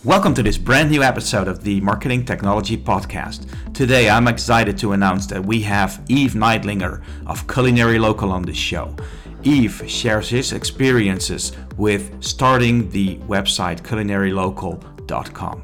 Welcome to this brand new episode of the Marketing Technology Podcast. Today I'm excited to announce that we have Yves Neidlinger of Culinary Local on this show. Yves shares his experiences with starting the website culinarylocal.com.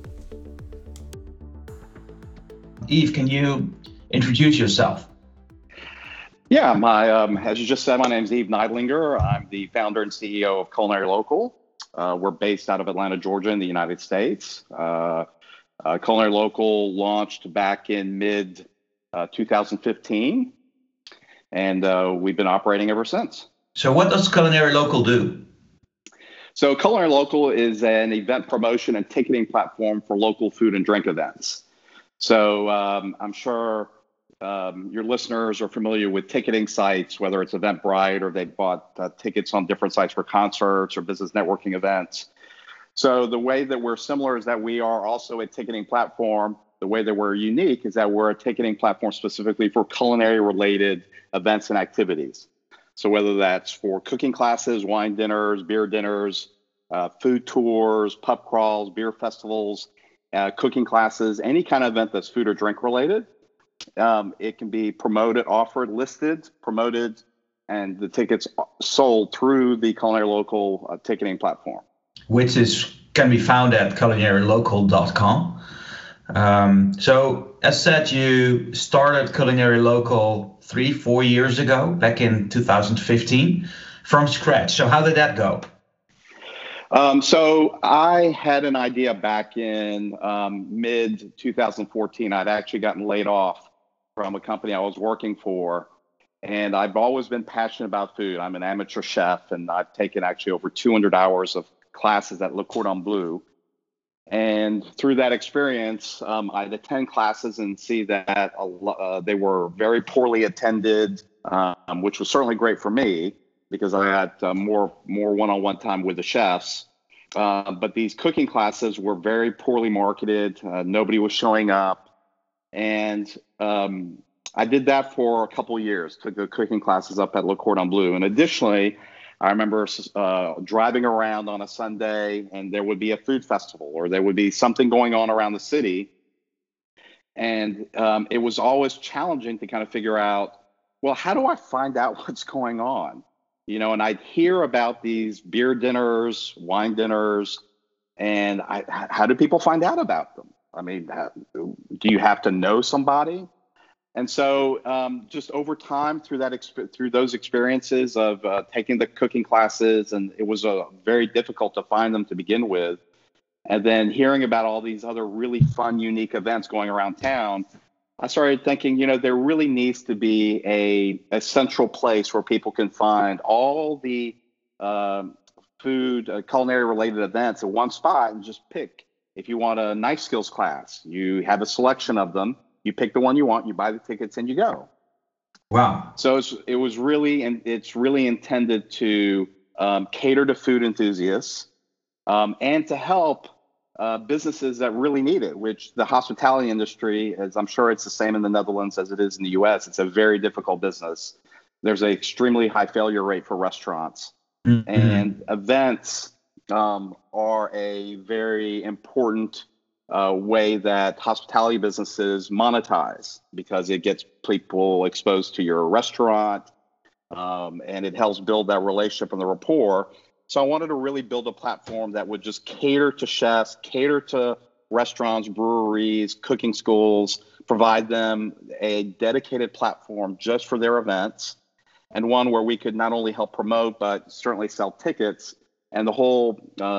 Yves, can you introduce yourself? Yeah, as you just said, my name is Yves Neidlinger. I'm the founder and CEO of Culinary Local. We're based out of Atlanta, Georgia in the United States. Culinary Local launched back in mid-2015, and we've been operating ever since. So what does Culinary Local do? So Culinary Local is an event promotion and ticketing platform for local food and drink events. So I'm sure your listeners are familiar with ticketing sites, whether it's Eventbrite or they bought tickets on different sites for concerts or business networking events. So the way that we're similar is that we are also a ticketing platform. The way that we're unique is that we're a ticketing platform specifically for culinary related events and activities. So whether that's for cooking classes, wine dinners, beer dinners, food tours, pub crawls, beer festivals, cooking classes, any kind of event that's food or drink related. It can be promoted, offered, listed, promoted, and the tickets sold through the Culinary Local ticketing platform. Which can be found at culinarylocal.com. So as said, you started Culinary Local 3-4 years ago, back in 2015, from scratch. So how did that go? So I had an idea back in mid-2014. I'd actually gotten laid off from a company I was working for, and I've always been passionate about food. I'm an amateur chef, and I've taken actually over 200 hours of classes at Le Cordon Bleu. And through that experience, I'd attend classes and see that they were very poorly attended, which was certainly great for me because I had more one-on-one time with the chefs. But these cooking classes were very poorly marketed. Nobody was showing up. And I did that for a couple of years, took the cooking classes up at Le Cordon Bleu. And additionally, I remember driving around on a Sunday and there would be a food festival or there would be something going on around the city. And it was always challenging to kind of figure out, well, how do I find out what's going on? You know, and I'd hear about these beer dinners, wine dinners, and how do people find out about them? I mean, do you have to know somebody? And so just over time through those experiences of taking the cooking classes, and it was very difficult to find them to begin with. And then hearing about all these other really fun, unique events going around town, I started thinking, you know, there really needs to be a central place where people can find all the food, culinary related events in one spot and just pick. If you want a knife skills class, you have a selection of them. You pick the one you want, you buy the tickets, and you go. Wow! So it's really intended to cater to food enthusiasts and to help businesses that really need it. Which the hospitality industry, as I'm sure it's the same in the Netherlands as it is in the U.S. It's a very difficult business. There's an extremely high failure rate for restaurants, and events are a very important way that hospitality businesses monetize because it gets people exposed to your restaurant and it helps build that relationship and the rapport. So I wanted to really build a platform that would just cater to chefs, cater to restaurants, breweries, cooking schools, provide them a dedicated platform just for their events, and one where we could not only help promote, but certainly sell tickets. And the whole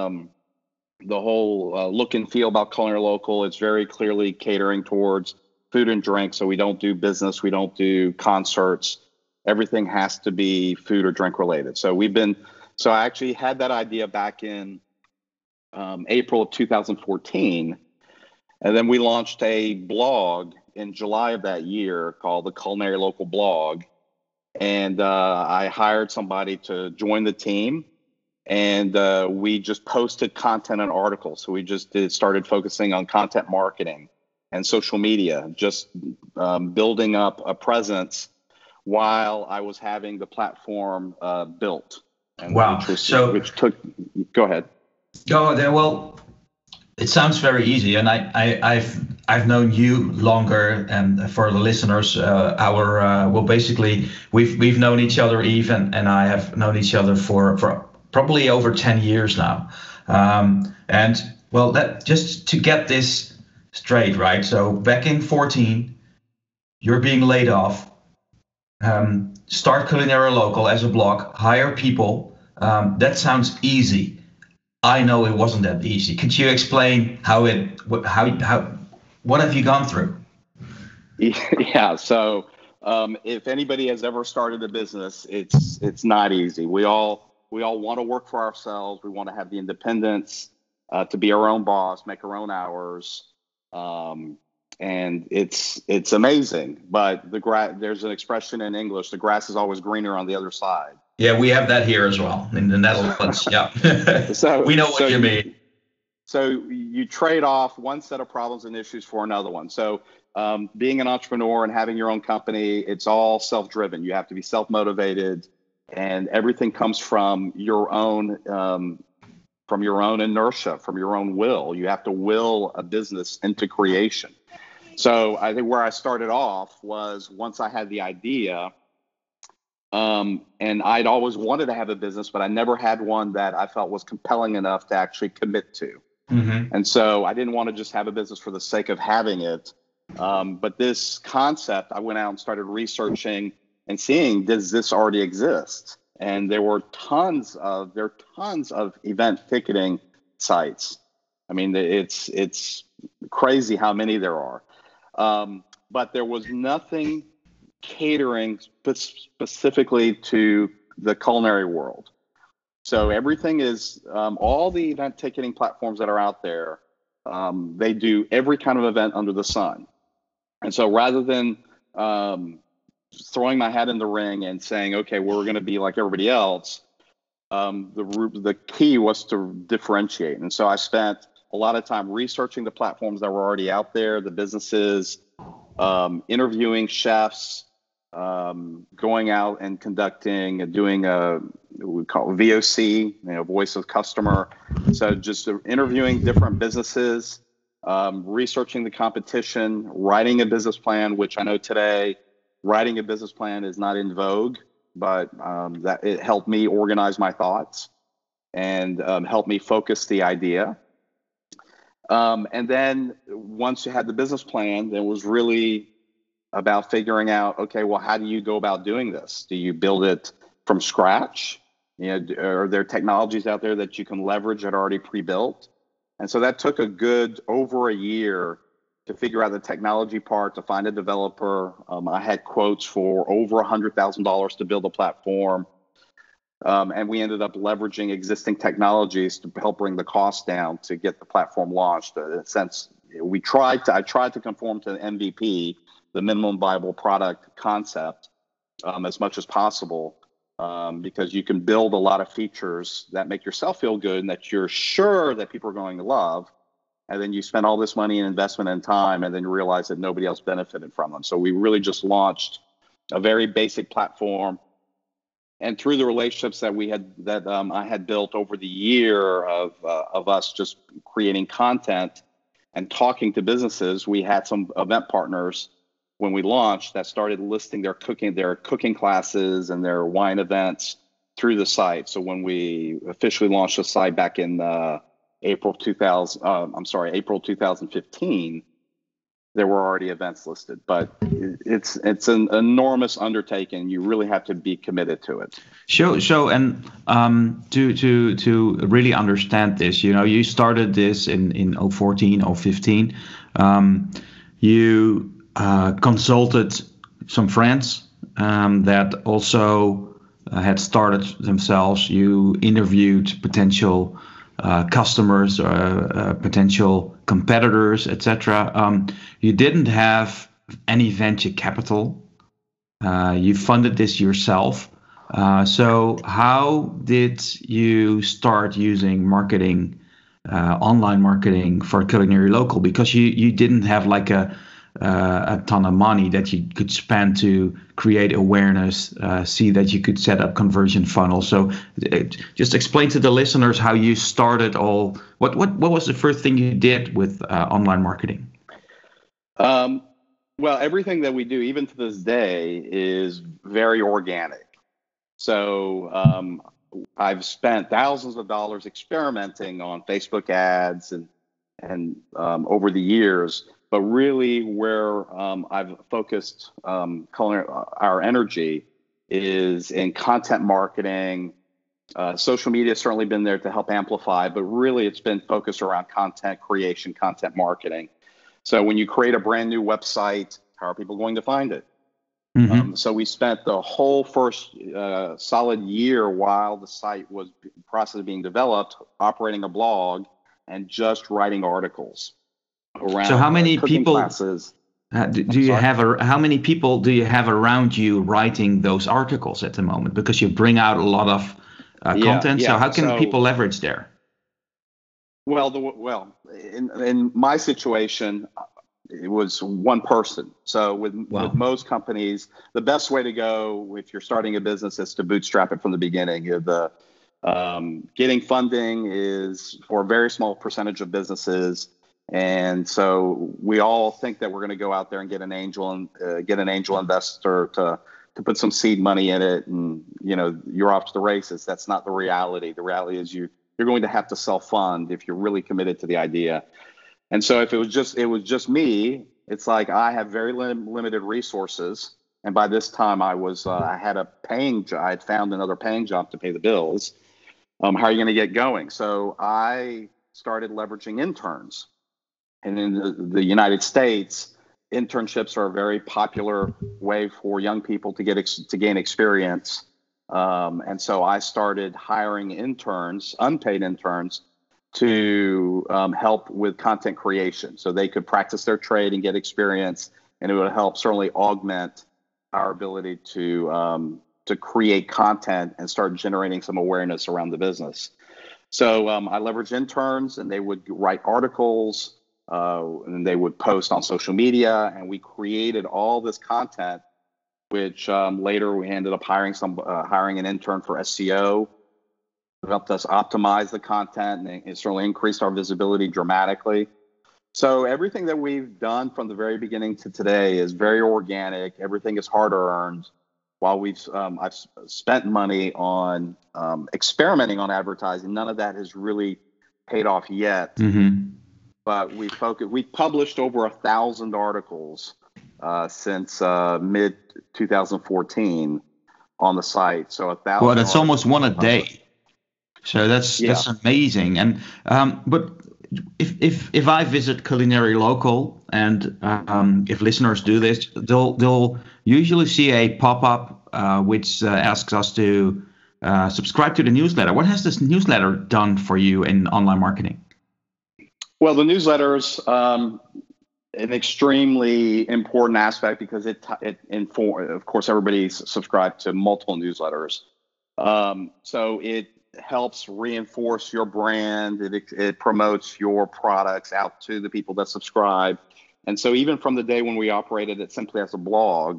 look and feel about Culinary Local is very clearly catering towards food and drink. So we don't do business, we don't do concerts. Everything has to be food or drink related. So I actually had that idea back in April of 2014. And then we launched a blog in July of that year called the Culinary Local blog. And I hired somebody to join the team. And we just posted content and articles. So we just started focusing on content marketing and social media, just building up a presence while I was having the platform built. And wow. Go ahead. Go there. Well, It sounds very easy, and I've known you longer, and for the listeners, well, basically we've known each other, Eve, and I have known each other for probably over 10 years now, and well, that just to get this straight, right? So back in 14, you're being laid off. Start Culinary Local as a blog, hire people. That sounds easy. I know it wasn't that easy. Could you explain what have you gone through? Yeah. So if anybody has ever started a business, it's not easy. We all want to work for ourselves. We want to have the independence to be our own boss, make our own hours, and it's amazing. But there's an expression in English: the grass is always greener on the other side. Yeah, we have that here as well in the Netherlands. Yeah, so we know what you mean. So you trade off one set of problems and issues for another one. So being an entrepreneur and having your own company, it's all self-driven. You have to be self-motivated, and everything comes from your own inertia, from your own will. You have to will a business into creation. So I think where I started off was once I had the idea. And I'd always wanted to have a business, but I never had one that I felt was compelling enough to actually commit to. Mm-hmm. And so I didn't want to just have a business for the sake of having it. But this concept, I went out and started researching and seeing, does this already exist? And there are tons of event ticketing sites. I mean, it's crazy how many there are. But there was nothing catering specifically to the culinary world. So everything is all the event ticketing platforms that are out there. They do every kind of event under the sun. And so rather than throwing my hat in the ring and saying, okay, we're going to be like everybody else, the key was to differentiate. And so I spent a lot of time researching the platforms that were already out there, the businesses, interviewing chefs, going out and conducting and doing we call it VOC, voice of customer. So just interviewing different businesses, researching the competition, writing a business plan, which I know today writing a business plan is not in vogue, but that it helped me organize my thoughts and helped me focus the idea. And then once you had the business plan, there was really about figuring out, okay, well, how do you go about doing this? Do you build it from scratch? Are there technologies out there that you can leverage that are already pre-built? And so that took over a year to figure out the technology part, to find a developer. I had quotes for over $100,000 to build a platform. And we ended up leveraging existing technologies to help bring the cost down to get the platform launched. In a sense, I tried to conform to the MVP, the minimum viable product concept, as much as possible, because you can build a lot of features that make yourself feel good and that you're sure that people are going to love. And then you spend all this money and investment and time, and then you realize that nobody else benefited from them. So we really just launched a very basic platform. And through the relationships that I had built over the year of us just creating content and talking to businesses, we had some event partners when we launched that started listing their cooking classes and their wine events through the site. So when we officially launched the site back in April 2015, there were already events listed. But it's an enormous undertaking. You really have to be committed to it. So and to really understand this, you started this in 2014, 2015. You consulted some friends that also had started themselves. You interviewed potential customers, potential competitors, etc. You didn't have any venture capital. You funded this yourself. So how did you start using marketing, online marketing for Culinary Local? Because you didn't have like a a ton of money that you could spend to create awareness, see that you could set up conversion funnels. So just explain to the listeners how you started all. What was the first thing you did with online marketing? Well, everything that we do, even to this day, is very organic. So I've spent thousands of dollars experimenting on Facebook ads and over the years, but really where I've focused our energy is in content marketing. Social media has certainly been there to help amplify, but really it's been focused around content creation, content marketing. So when you create a brand new website, how are people going to find it? Mm-hmm. So we spent the whole first solid year while the site was process of being developed, operating a blog and just writing articles So around how many cooking people classes. do you have? How many people do you have around you writing those articles at the moment? Because you bring out a lot of content. So Yeah. how can So people leverage there? in my situation, it was one person. So with Wow. most companies, the best way to go if you're starting a business is to bootstrap it from the beginning. Getting funding is for a very small percentage of businesses, and so we all think that we're going to go out there and get an angel investor to put some seed money in it, and you're off to the races. That's not the reality. The reality is you're going to have to self-fund if you're really committed to the idea. And so if it was just me, it's like I have very limited resources. And by this time I had a paying job. I had found another paying job to pay the bills. How are you going to get going? So I started leveraging interns. And in the United States, internships are a very popular way for young people to gain experience. And so I started hiring interns, unpaid interns, to help with content creation, so they could practice their trade and get experience, and it would help certainly augment our ability to create content and start generating some awareness around the business. So I leveraged interns, and they would write articles, and they would post on social media, and we created all this content, which later we ended up hiring an intern for SEO. It helped us optimize the content, and it certainly increased our visibility dramatically. So everything that we've done from the very beginning to today is very organic. Everything is hard earned. While I've spent money on experimenting on advertising, none of that has really paid off yet. Mm-hmm. But we published over 1,000 articles since mid 2014 on the site. So 1,000. Well, that's almost one a day. So that's amazing. And but if I visit Culinary Local, and if listeners do this, they'll usually see a pop-up which asks us to subscribe to the newsletter. What has this newsletter done for you in online marketing? Well, the newsletter's an extremely important aspect because it of course, everybody's subscribed to multiple newsletters. So it helps reinforce your brand. It promotes your products out to the people that subscribe. And so even from the day when we operated it simply as a blog,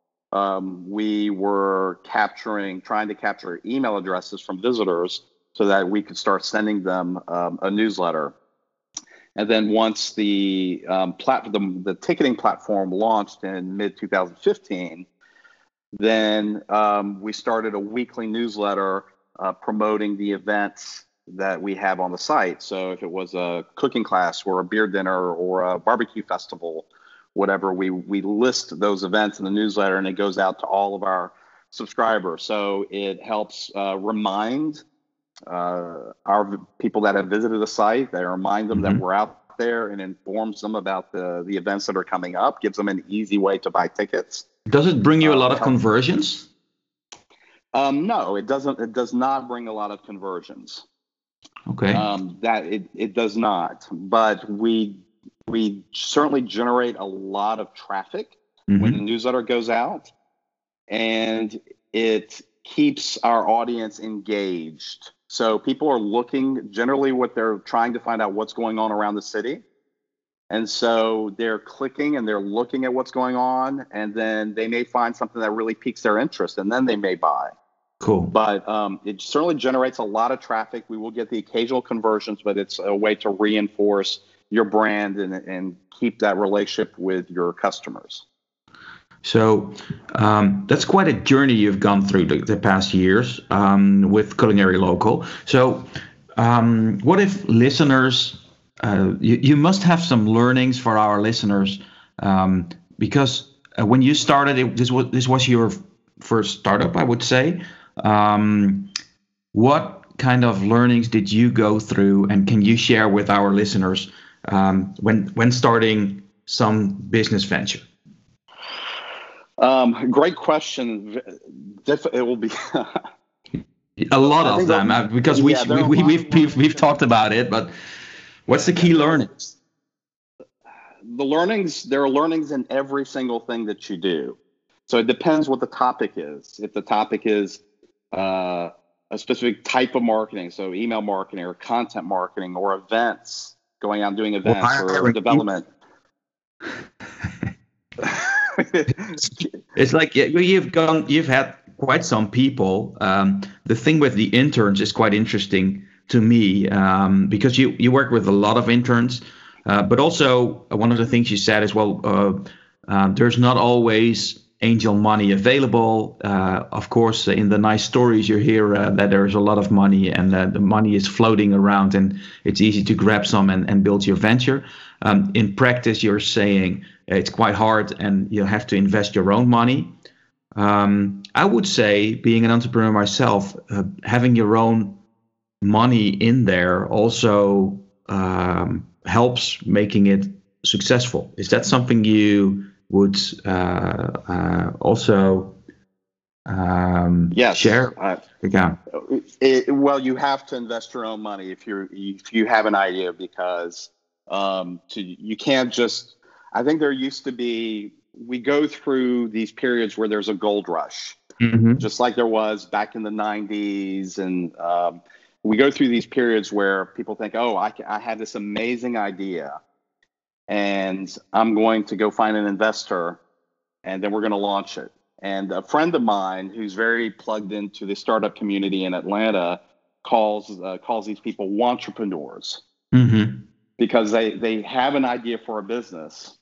we were trying to capture email addresses from visitors so that we could start sending them a newsletter. And then once the ticketing platform launched in mid 2015, then we started a weekly newsletter promoting the events that we have on the site. So if it was a cooking class or a beer dinner or a barbecue festival, whatever, we list those events in the newsletter, and it goes out to all of our subscribers. So it helps remind our people that have visited the site, they remind them that we're out there, and informs them about the events that are coming up, gives them an easy way to buy tickets. Does it bring you a lot of conversions? No, it doesn't. It does not bring a lot of conversions. Okay. It does not. But we certainly generate a lot of traffic when the newsletter goes out, and it keeps our audience engaged. So people are looking, generally what they're trying to find out what's going on around the city. And so they're clicking and they're looking at what's going on, and then they may find something that really piques their interest, and then they may buy. Cool. But it certainly generates a lot of traffic. We will get the occasional conversions, but it's a way to reinforce your brand and keep that relationship with your customers. So that's quite a journey you've gone through the past years with Culinary Local. So what if listeners, you must have some learnings for our listeners, because when you started, this was your first startup, I would say. What kind of learnings did you go through, and can you share with our listeners when starting some business venture? Great question. It will be a lot of them because we've talked about it. But what's the key learnings? There are learnings in every single thing that you do. So it depends what the topic is. If the topic is a specific type of marketing, so email marketing or content marketing or events, going out and doing events or development. It's like you've had quite some people. The thing with the interns is quite interesting to me, because you work with a lot of interns, but also one of the things you said is, well, there's not always angel money available. Of course, in the nice stories you hear that there's a lot of money, and the money is floating around, and it's easy to grab some and build your venture. In practice, you're saying it's quite hard and you have to invest your own money. I would say, being an entrepreneur myself, having your own money in there also helps making it successful. Is that something you would also share? Well, you have to invest your own money if you have an idea, because you can't just. I think there used to be. We go through these periods where there's a gold rush, just like there was back in the 90s, and we go through these periods where people think, "Oh, I had this amazing idea, and I'm going to go find an investor, and then we're going to launch it." And a friend of mine who's very plugged into the startup community in Atlanta calls these people wantrepreneurs, because they have an idea for a business,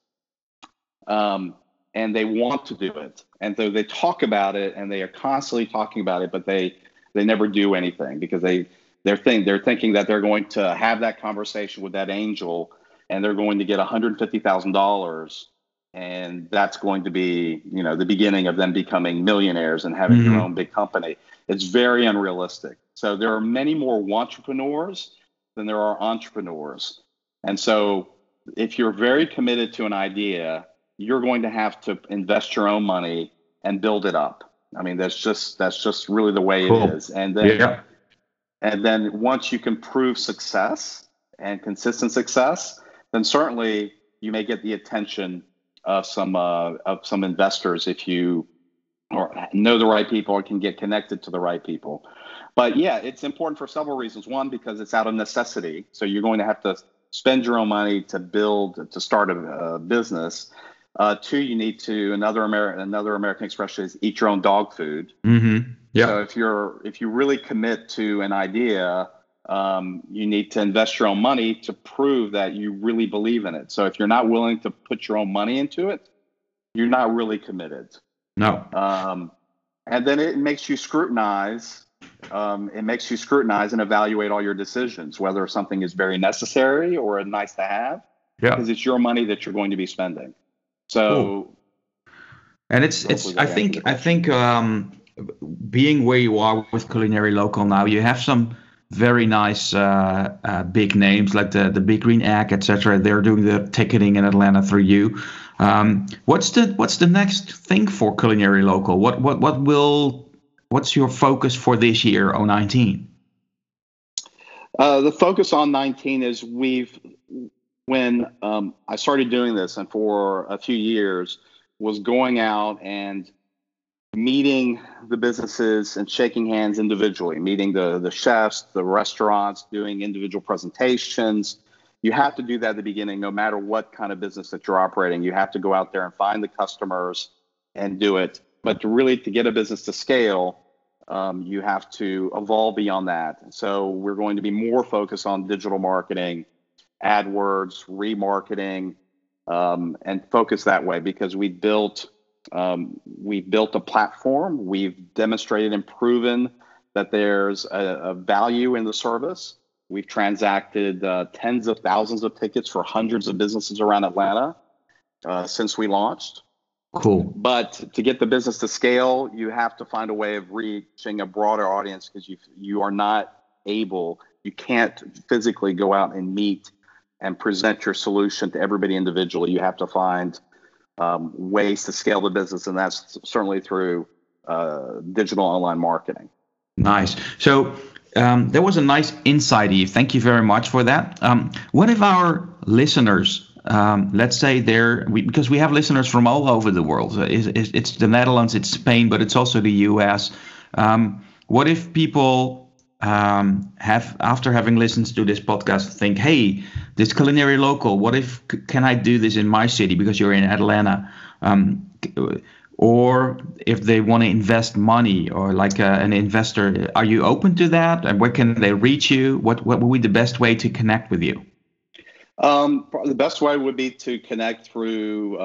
and they want to do it, and so they talk about it, and they are constantly talking about it, but they never do anything, because they're thinking that they're going to have that conversation with that angel, and they're going to get $150,000, and that's going to be, the beginning of them becoming millionaires and having their own big company. It's very unrealistic. So there are many more wantrepreneurs than there are entrepreneurs. And so if you're very committed to an idea, you're going to have to invest your own money and build it up. I mean, that's just really the way it is. And then once you can prove success and consistent success, then certainly you may get the attention of some investors if you know the right people or can get connected to the right people. But yeah, it's important for several reasons. One, because it's out of necessity. So you're going to have to spend your own money to start a business. Two, you need to, another American expression is eat your own dog food. So if you really commit to an idea, you need to invest your own money to prove that you really believe in it. So if you're not willing to put your own money into it, you're not really committed. No. And then it makes you scrutinize. And evaluate all your decisions, whether something is very necessary or a nice to have, because it's your money that you're going to be spending. So, and I think being where you are with Culinary Local now, you have some very nice big names like the Big Green Egg, etc. They're doing the ticketing in Atlanta through you. What's the next thing for Culinary Local? What's your focus for this year, 2019? The focus on 2019 is when I started doing this, and for a few years, was going out and meeting the businesses and shaking hands individually, meeting the chefs, the restaurants, doing individual presentations, you have to do that at the beginning, no matter what kind of business that you're operating. You have to go out there and find the customers and do it. But to get a business to scale, you have to evolve beyond that. So we're going to be more focused on digital marketing, AdWords, remarketing, and focus that way, because we've built a platform. We've demonstrated and proven that there's a value in the service. We've transacted tens of thousands of tickets for hundreds of businesses around Atlanta since we launched. Cool. But to get the business to scale, you have to find a way of reaching a broader audience, because you can't physically go out and meet and present your solution to everybody individually. You have to find ways to scale the business, and that's certainly through digital online marketing. Nice. So there was a nice insight, Yves. Thank you very much for that. What if our listeners, let's say because we have listeners from all over the world. It's the Netherlands, it's Spain, but it's also the US. What if people after having listened to this podcast, think, hey, this Culinary Local, what if, can I do this in my city because you're in Atlanta? Or if they want to invest money, or like an investor, are you open to that? And where can they reach you? What would be the best way to connect with you? The best way would be to connect through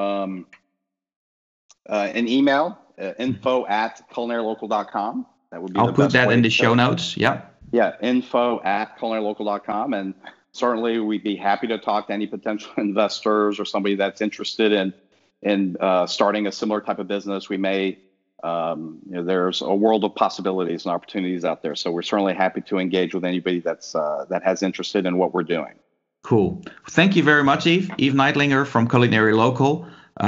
an email, info@culinarylocal.com. That would be I'll put that in the show notes. Yeah. Yeah, info@culinarylocal.com. And certainly we'd be happy to talk to any potential investors or somebody that's interested in starting a similar type of business. We may, there's a world of possibilities and opportunities out there. So we're certainly happy to engage with anybody that has interested in what we're doing. Cool. Thank you very much, Yves. Yves Neidlinger from Culinary Local.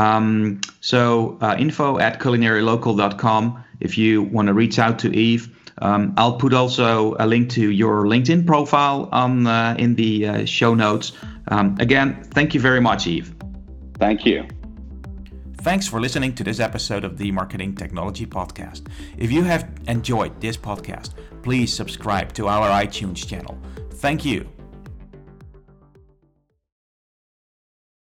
Info@culinarylocal.com if you want to reach out to Yves. I'll put also a link to your LinkedIn profile in the show notes. Again, thank you very much, Yves. Thank you. Thanks for listening to this episode of the Marketing Technology Podcast. If you have enjoyed this podcast, please subscribe to our iTunes channel. Thank you.